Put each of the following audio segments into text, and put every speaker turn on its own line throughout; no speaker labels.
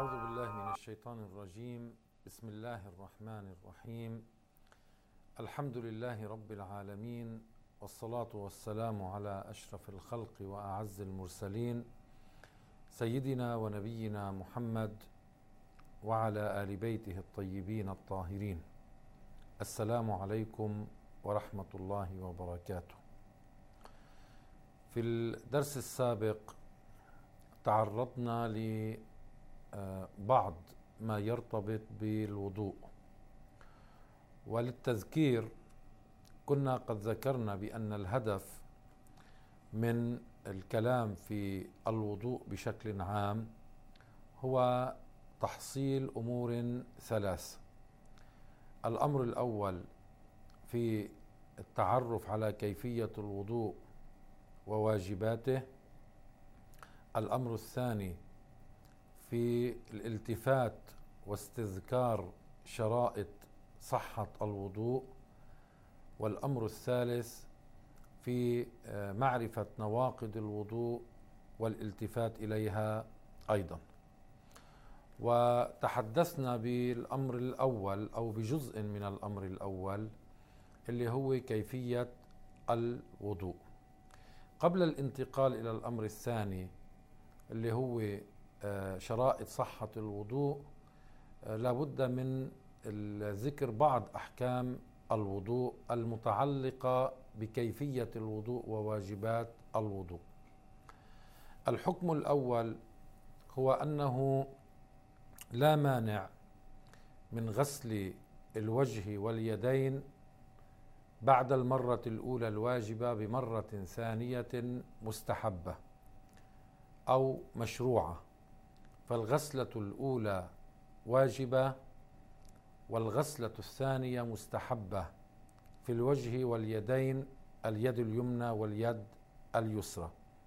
أعوذ بالله من الشيطان الرجيم. بسم الله الرحمن الرحيم. الحمد لله رب العالمين، والصلاة والسلام على أشرف الخلق وأعز المرسلين سيدنا ونبينا محمد وعلى آل بيته الطيبين الطاهرين. السلام عليكم ورحمة الله وبركاته. في الدرس السابق تعرضنا لبعض ما يرتبط بالوضوء، وللتذكير كنا قد ذكرنا بأن الهدف من الكلام في الوضوء بشكل عام هو تحصيل أمور ثلاث. الأمر الأول في التعرف على كيفية الوضوء وواجباته. الأمر الثاني في الالتفات واستذكار شرائط صحة الوضوء. والأمر الثالث في معرفة نواقض الوضوء والالتفات إليها أيضا. وتحدثنا بالأمر الأول أو بجزء من الأمر الأول اللي هو كيفية الوضوء. قبل الانتقال إلى الأمر الثاني اللي هو شرائط صحة الوضوء، لابد من ذكر بعض أحكام الوضوء المتعلقة بكيفية الوضوء وواجبات الوضوء. الحكم الأول هو أنه لا مانع من غسل الوجه واليدين بعد المرة الأولى الواجبة بمرة ثانية مستحبة أو مشروعة. فالغسلة الأولى واجبة والغسلة الثانية مستحبة في الوجه واليدين، اليد اليمنى واليد اليسرى.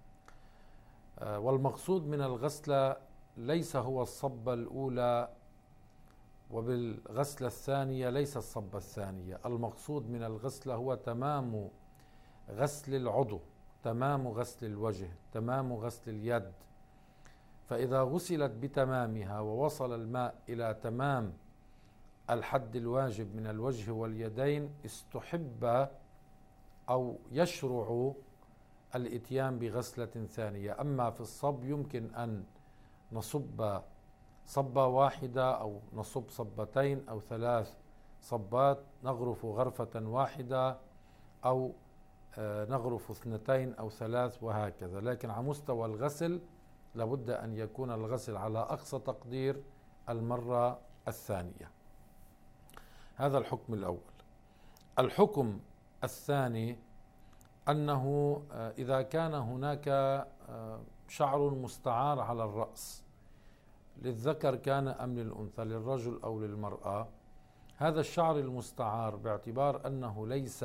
والمقصود من الغسلة ليس هو الصبة الأولى، وبالغسلة الثانية ليس الصبة الثانية. المقصود من الغسلة هو تمام غسل العضو، تمام غسل الوجه، تمام غسل اليد. فإذا غسلت بتمامها ووصل الماء إلى تمام الحد الواجب من الوجه واليدين، استحب أو يشرع الإتيان بغسلة ثانية. أما في الصب يمكن أن نصب صبة واحدة أو نصب صبتين أو ثلاث صبات، نغرف غرفة واحدة أو نغرف اثنتين أو ثلاث وهكذا. لكن على مستوى الغسل لابد أن يكون الغسل على أقصى تقدير المرة الثانية. هذا الحكم الأول. الحكم الثاني أنه إذا كان هناك شعر مستعار على الرأس، للذكر كان أم للأنثى، للرجل أو للمرأة، هذا الشعر المستعار باعتبار أنه ليس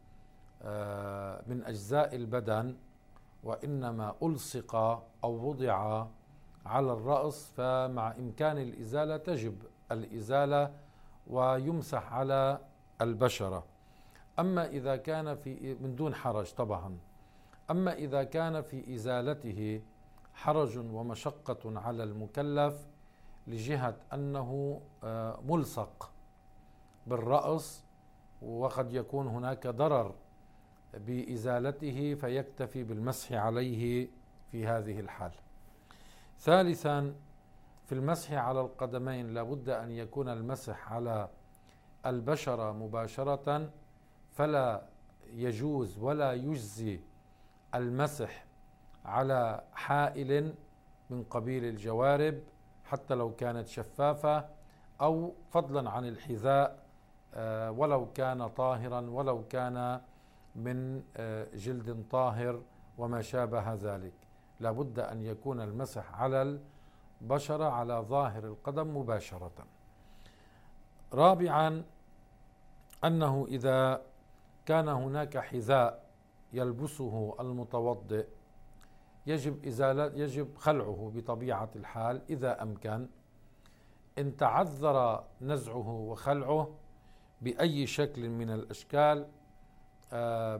من أجزاء البدن وإنما ألصق أو وضع على الرأس، فمع إمكان الإزالة تجب الإزالة ويمسح على البشرة. أما إذا كان في من دون حرج طبعا. أما إذا كان في إزالته حرج ومشقة على المكلف لجهة أنه ملصق بالرأس وقد يكون هناك ضرر بإزالته، فيكتفي بالمسح عليه في هذه الحال. ثالثا في المسح على القدمين لابد أن يكون المسح على البشرة مباشرة، فلا يجوز ولا يجزي المسح على حائل من قبيل الجوارب حتى لو كانت شفافة، أو فضلا عن الحذاء ولو كان طاهرا، ولو كان من جلد طاهر وما شابه ذلك. لابد أن يكون المسح على البشرة على ظاهر القدم مباشرة. رابعا أنه إذا كان هناك حذاء يلبسه المتوضئ يجب خلعه بطبيعة الحال إذا أمكن. إن تعذر نزعه وخلعه بأي شكل من الأشكال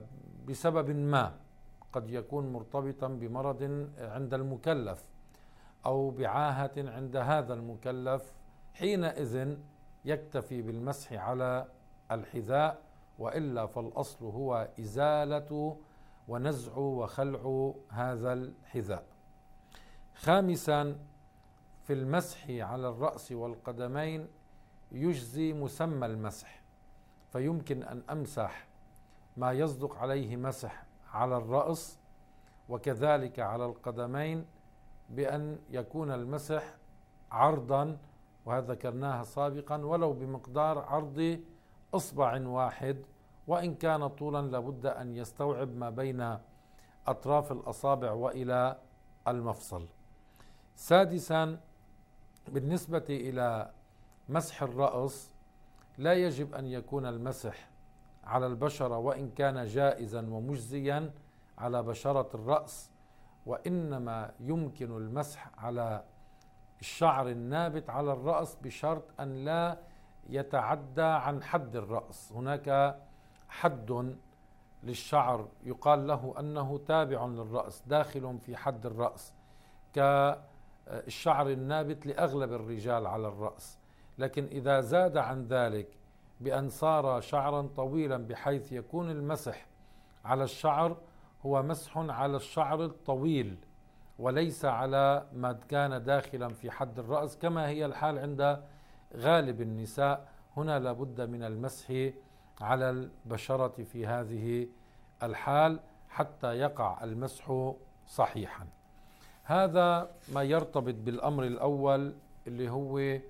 بسبب ما قد يكون مرتبطا بمرض عند المكلف أو بعاهة عند هذا المكلف، حينئذ يكتفي بالمسح على الحذاء، وإلا فالأصل هو إزالة ونزع وخلع هذا الحذاء. خامسا، في المسح على الرأس والقدمين يجزي مسمى المسح، فيمكن أن أمسح ما يصدق عليه مسح على الرأس وكذلك على القدمين بأن يكون المسح عرضا، وهذا ذكرناها سابقا، ولو بمقدار عرض إصبع واحد، وإن كان طولا لابد أن يستوعب ما بين أطراف الأصابع وإلى المفصل. سادسا، بالنسبة إلى مسح الرأس لا يجب أن يكون المسح على البشرة وإن كان جائزا ومجزيا على بشرة الرأس، وإنما يمكن المسح على الشعر النابت على الرأس بشرط أن لا يتعدى عن حد الرأس. هناك حد للشعر يقال له أنه تابع للرأس داخل في حد الرأس، كالشعر النابت لأغلب الرجال على الرأس، لكن إذا زاد عن ذلك بأن صار شعرا طويلا بحيث يكون المسح على الشعر هو مسح على الشعر الطويل وليس على ما كان داخلا في حد الرأس، كما هي الحال عند غالب النساء. هنا لابد من المسح على البشرة في هذه الحال حتى يقع المسح صحيحا. هذا ما يرتبط بالأمر الأول اللي هو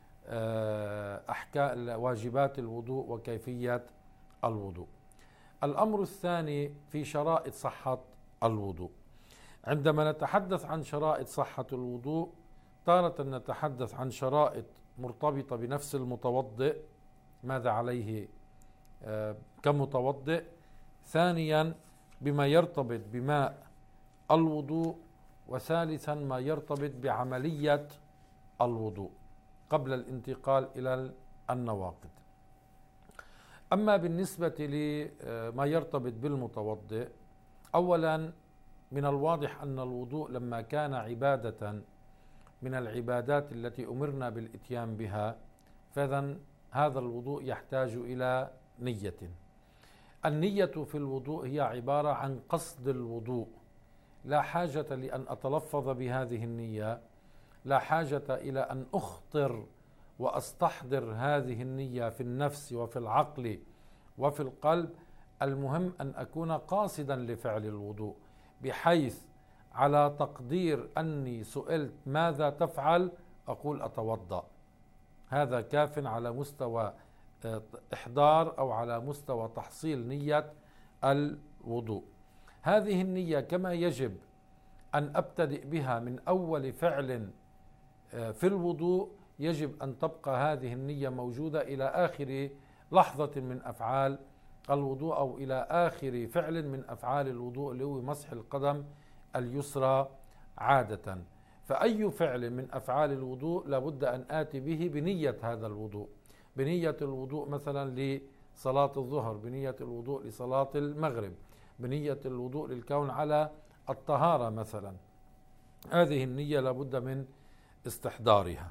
أحكام واجبات الوضوء وكيفية الوضوء. الأمر الثاني في شرائط صحة الوضوء. عندما نتحدث عن شرائط صحة الوضوء تارة نتحدث عن شرائط مرتبطة بنفس المتوضئ، ماذا عليه كمتوضئ، ثانيا بما يرتبط بماء الوضوء، وثالثا ما يرتبط بعملية الوضوء قبل الانتقال إلى النواقض. أما بالنسبة لما يرتبط بالمتوضئ، أولا من الواضح أن الوضوء لما كان عبادة من العبادات التي أمرنا بالإتيان بها، فإذن هذا الوضوء يحتاج إلى نية. النية في الوضوء هي عبارة عن قصد الوضوء، لا حاجة لأن أتلفظ بهذه النية، لا حاجة إلى أن أخطر وأستحضر هذه النية في النفس وفي العقل وفي القلب. المهم أن أكون قاصدا لفعل الوضوء، بحيث على تقدير أني سئلت ماذا تفعل أقول أتوضأ. هذا كاف على مستوى إحضار أو على مستوى تحصيل نية الوضوء. هذه النية كما يجب أن أبتدئ بها من أول فعل في الوضوء، يجب أن تبقى هذه النية موجودة إلى آخر لحظة من أفعال الوضوء أو إلى آخر فعل من أفعال الوضوء اللي هو مسح القدم اليسرى عادة. فأي فعل من أفعال الوضوء لابد أن آتي به بنية هذا الوضوء، بنية الوضوء مثلا لصلاة الظهر، بنية الوضوء لصلاة المغرب، بنية الوضوء للكون على الطهارة مثلا. هذه النية لابد من استحضارها.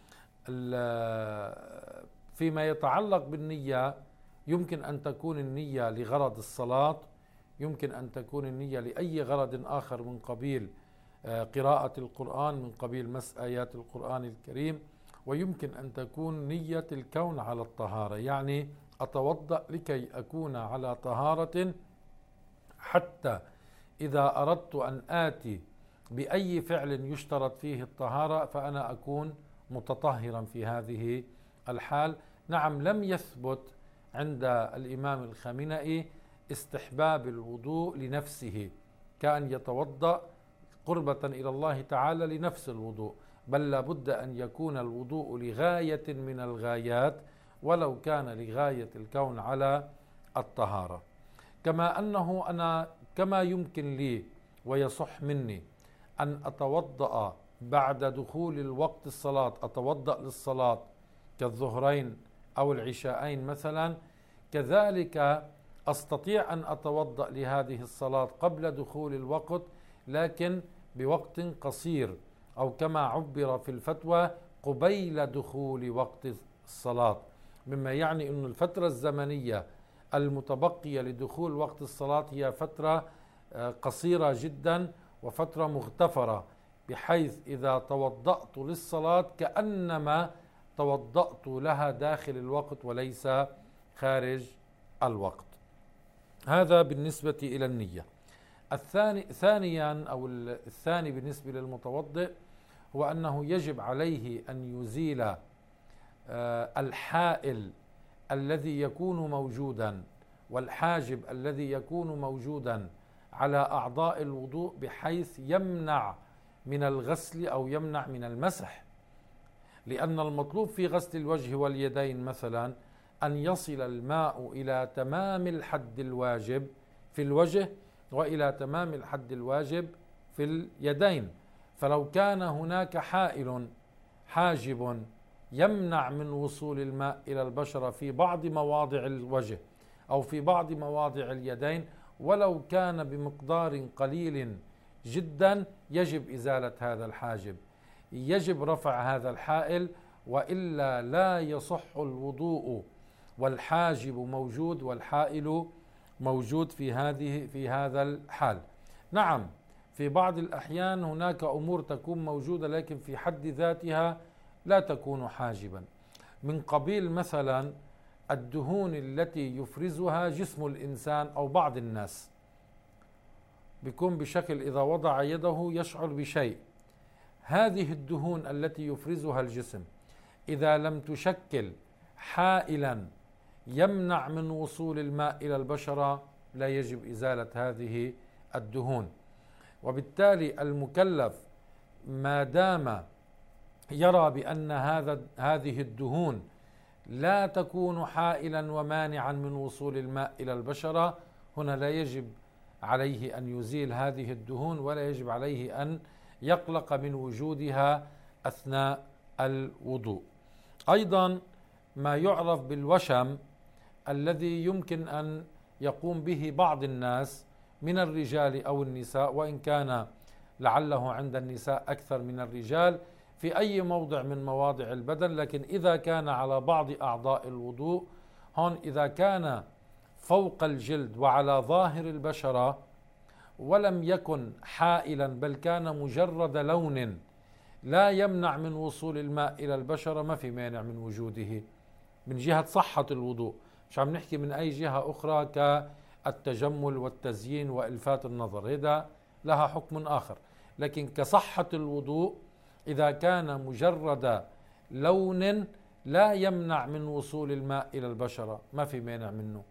فيما يتعلق بالنية يمكن أن تكون النية لغرض الصلاة، يمكن أن تكون النية لأي غرض آخر من قبيل قراءة القرآن، من قبيل مس آيات القرآن الكريم، ويمكن أن تكون نية الكون على الطهارة، يعني أتوضأ لكي أكون على طهارة حتى إذا أردت أن آتي بأي فعل يشترط فيه الطهارة فأنا أكون متطهرا في هذه الحال. نعم، لم يثبت عند الإمام الخامنئي استحباب الوضوء لنفسه كأن يتوضأ قربة إلى الله تعالى لنفس الوضوء، بل لابد أن يكون الوضوء لغاية من الغايات ولو كان لغاية الكون على الطهارة. كما أنه أنا كما يمكن لي ويصح مني أن أتوضأ بعد دخول الوقت الصلاة، أتوضأ للصلاة كالظهرين أو العشاءين مثلا، كذلك أستطيع أن أتوضأ لهذه الصلاة قبل دخول الوقت لكن بوقت قصير، أو كما عبر في الفتوى قبيل دخول وقت الصلاة، مما يعني أن الفترة الزمنية المتبقية لدخول وقت الصلاة هي فترة قصيرة جدا وفترة مغتفرة، بحيث إذا توضأت للصلاة كأنما توضأت لها داخل الوقت وليس خارج الوقت. هذا بالنسبة إلى النية. الثاني بالنسبة للمتوضئ هو أنه يجب عليه أن يزيل الحائل الذي يكون موجودا والحاجب الذي يكون موجودا على أعضاء الوضوء، بحيث يمنع من الغسل أو يمنع من المسح، لأن المطلوب في غسل الوجه واليدين مثلا أن يصل الماء إلى تمام الحد الواجب في الوجه وإلى تمام الحد الواجب في اليدين. فلو كان هناك حائل حاجب يمنع من وصول الماء إلى البشرة في بعض مواضع الوجه أو في بعض مواضع اليدين ولو كان بمقدار قليل جدا، يجب إزالة هذا الحاجب، يجب رفع هذا الحائل، وإلا لا يصح الوضوء والحاجب موجود والحائل موجود في هذا الحال. نعم، في بعض الأحيان هناك أمور تكون موجودة لكن في حد ذاتها لا تكون حاجبا، من قبيل مثلا الدهون التي يفرزها جسم الإنسان أو بعض الناس، بيكون بشكل إذا وضع يده يشعر بشيء. هذه الدهون التي يفرزها الجسم إذا لم تشكل حائلا يمنع من وصول الماء إلى البشرة لا يجب إزالة هذه الدهون. وبالتالي المكلف ما دام يرى بأن هذه الدهون لا تكون حائلا ومانعا من وصول الماء إلى البشرة، هنا لا يجب عليه أن يزيل هذه الدهون ولا يجب عليه أن يقلق من وجودها أثناء الوضوء. أيضا ما يعرف بالوشم الذي يمكن أن يقوم به بعض الناس من الرجال أو النساء، وإن كان لعله عند النساء أكثر من الرجال، في أي موضع من مواضع البدن، لكن إذا كان على بعض أعضاء الوضوء، هون إذا كان فوق الجلد وعلى ظاهر البشرة ولم يكن حائلا بل كان مجرد لون لا يمنع من وصول الماء إلى البشرة، ما في مانع من وجوده من جهة صحة الوضوء، مش عم نحكي من أي جهة أخرى كالتجمل والتزيين وإلفات النظر، هذا لها حكم آخر. لكن كصحة الوضوء إذا كان مجرد لون لا يمنع من وصول الماء إلى البشرة ما في مانع منه.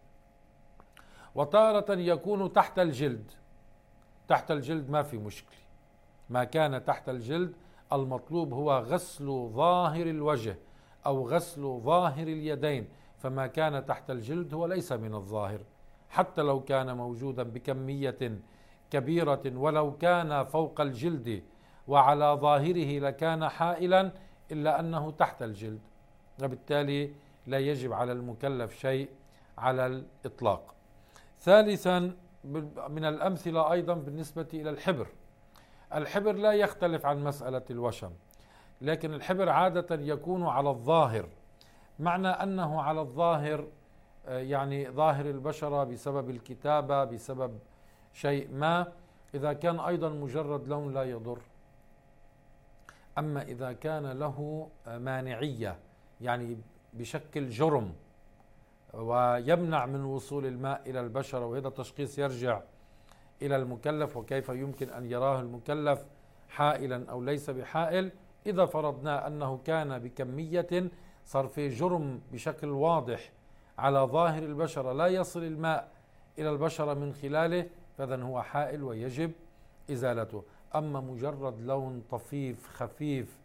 وتارة يكون تحت الجلد، تحت الجلد ما في مشكلة، ما كان تحت الجلد المطلوب هو غسل ظاهر الوجه أو غسل ظاهر اليدين، فما كان تحت الجلد هو ليس من الظاهر، حتى لو كان موجودا بكمية كبيرة، ولو كان فوق الجلد وعلى ظاهره لكان حائلا، إلا أنه تحت الجلد، وبالتالي لا يجب على المكلف شيء على الإطلاق. ثالثا من الأمثلة أيضا بالنسبة إلى الحبر، الحبر لا يختلف عن مسألة الوشم، لكن الحبر عادة يكون على الظاهر، معنى أنه على الظاهر يعني ظاهر البشرة بسبب الكتابة بسبب شيء ما، إذا كان أيضا مجرد لون لا يضر. أما إذا كان له مانعية يعني بشكل جرم ويمنع من وصول الماء إلى البشرة، وهذا تشخيص يرجع إلى المكلف وكيف يمكن أن يراه المكلف حائلا أو ليس بحائل. إذا فرضنا أنه كان بكمية صار في جرم بشكل واضح على ظاهر البشرة لا يصل الماء إلى البشرة من خلاله، فإذن هو حائل ويجب إزالته. أما مجرد لون طفيف خفيف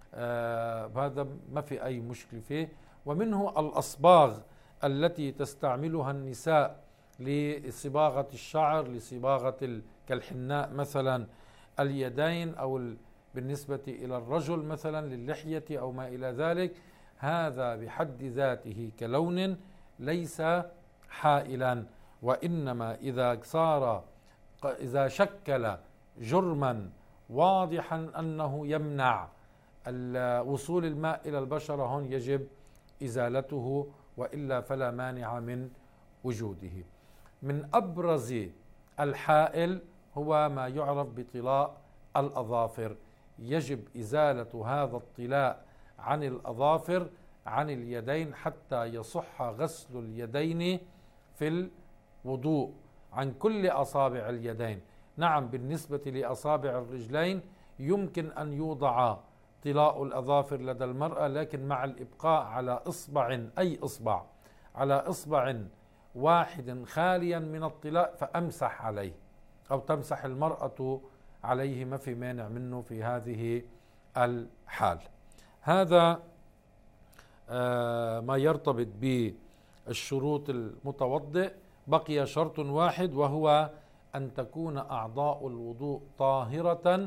هذا ما في أي مشكلة فيه. ومنه الأصباغ التي تستعملها النساء لصباغة الشعر، لصباغة كالحناء مثلا اليدين، أو بالنسبة إلى الرجل مثلا للحية أو ما إلى ذلك، هذا بحد ذاته كلون ليس حائلا، وإنما إذا شكل جرما واضحا أنه يمنع وصول الماء إلى البشرة، هون يجب إزالته، وإلا فلا مانع من وجوده. من أبرز الحائل هو ما يعرف بطلاء الأظافر. يجب إزالة هذا الطلاء عن الأظافر عن اليدين حتى يصح غسل اليدين في الوضوء عن كل أصابع اليدين. نعم، بالنسبة لأصابع الرجلين يمكن أن يوضع طلاء الأظافر لدى المرأة، لكن مع الإبقاء على إصبع، أي إصبع، على إصبع واحد خاليا من الطلاء، فأمسح عليه أو تمسح المرأة عليه، ما في مانع منه في هذه الحال. هذا ما يرتبط بالشروط المتوضئ. بقي شرط واحد، وهو أن تكون أعضاء الوضوء طاهرة،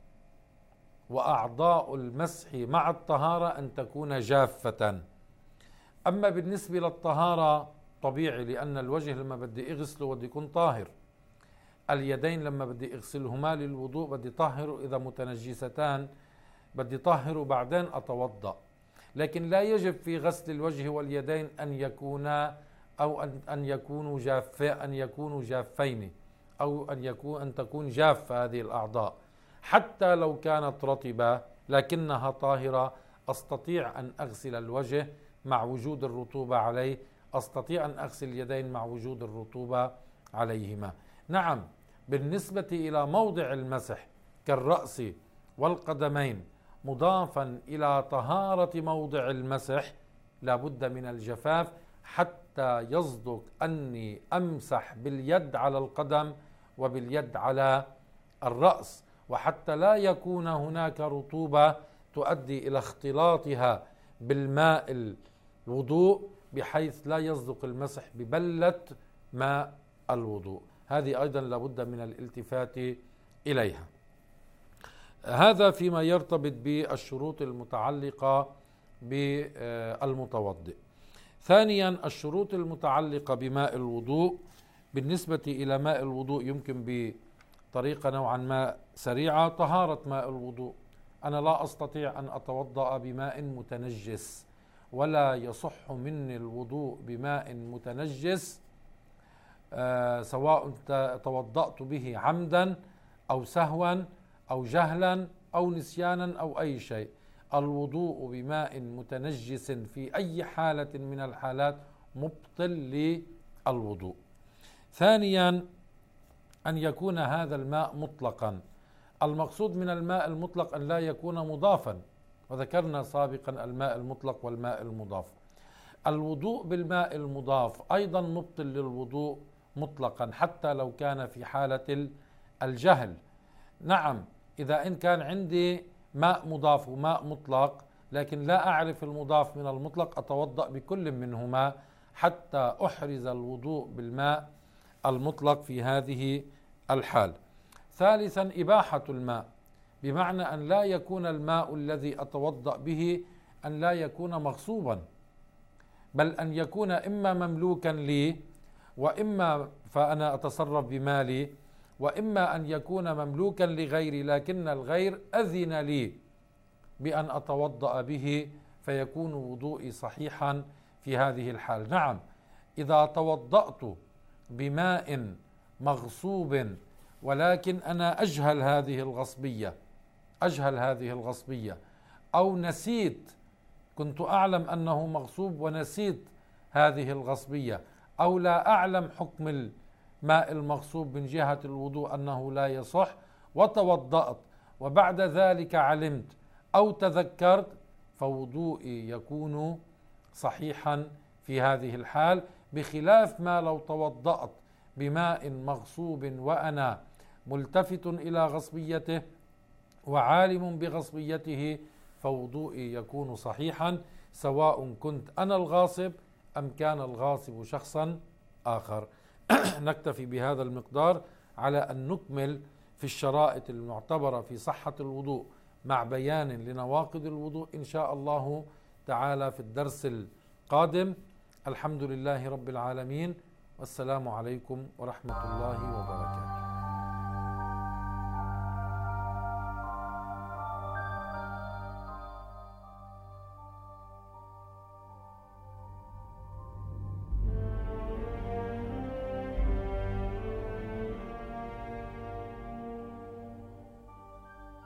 وأعضاء المسح مع الطهارة أن تكون جافة. أما بالنسبة للطهارة طبيعي، لأن الوجه لما بدي أغسله بدي يكون طاهر، اليدين لما بدي أغسلهما للوضوء بدي طهر، إذا متنجستان بدي طهر وبعدين أتوضأ. لكن لا يجب في غسل الوجه واليدين أن يكونا أو أن يكونوا جافين، أو أن تكون جافة هذه الأعضاء. حتى لو كانت رطبة لكنها طاهرة، أستطيع أن أغسل الوجه مع وجود الرطوبة عليه، أستطيع أن أغسل اليدين مع وجود الرطوبة عليهما. نعم، بالنسبة إلى موضع المسح كالرأس والقدمين، مضافا إلى طهارة موضع المسح لابد من الجفاف حتى يصدق أني أمسح باليد على القدم وباليد على الرأس، وحتى لا يكون هناك رطوبة تؤدي إلى اختلاطها بالماء الوضوء بحيث لا يصدق المسح ببلة ماء الوضوء. هذه أيضا لابد من الالتفات إليها. هذا فيما يرتبط بالشروط المتعلقة بالمتوضئ. ثانيا، الشروط المتعلقة بماء الوضوء. بالنسبة إلى ماء الوضوء يمكن بطريقة نوعا ما سريعة طهارة ماء الوضوء. أنا لا أستطيع أن أتوضأ بماء متنجس، ولا يصح مني الوضوء بماء متنجس سواء توضأت به عمدا أو سهوا أو جهلا أو نسيانا أو أي شيء. الوضوء بماء متنجس في أي حالة من الحالات مبطل للوضوء. ثانيا، أن يكون هذا الماء مطلقا. المقصود من الماء المطلق أن لا يكون مضافا، وذكرنا سابقا الماء المطلق والماء المضاف. الوضوء بالماء المضاف أيضا مبطل للوضوء مطلقا حتى لو كان في حالة الجهل. نعم، إذا إن كان عندي ماء مضاف وماء مطلق لكن لا أعرف المضاف من المطلق، أتوضأ بكل منهما حتى أحرز الوضوء بالماء المطلق في هذه الحال. ثالثا، إباحة الماء، بمعنى أن لا يكون الماء الذي أتوضأ به أن لا يكون مغصوبا، بل أن يكون إما مملوكا لي، وإما فأنا أتصرف بمالي، وإما أن يكون مملوكا لغيري لكن الغير أذن لي بأن أتوضأ به، فيكون وضوئي صحيحا في هذه الحال. نعم، إذا توضأت بماء مغصوب ولكن أنا أجهل هذه الغصبية، أو نسيت، كنت أعلم أنه مغصوب ونسيت هذه الغصبية، أو لا أعلم حكم الماء المغصوب من جهة الوضوء أنه لا يصح، وتوضأت وبعد ذلك علمت أو تذكرت، فوضوئي يكون صحيحا في هذه الحال، بخلاف ما لو توضأت بماء مغصوب وأنا ملتفت إلى غصبيته وعالم بغصبيته، فوضوئي يكون صحيحا سواء كنت أنا الغاصب أم كان الغاصب شخصا آخر. نكتفي بهذا المقدار على أن نكمل في الشرائط المعتبرة في صحة الوضوء مع بيان لنواقض الوضوء إن شاء الله تعالى في الدرس القادم. الحمد لله رب العالمين، والسلام عليكم ورحمة الله وبركاته.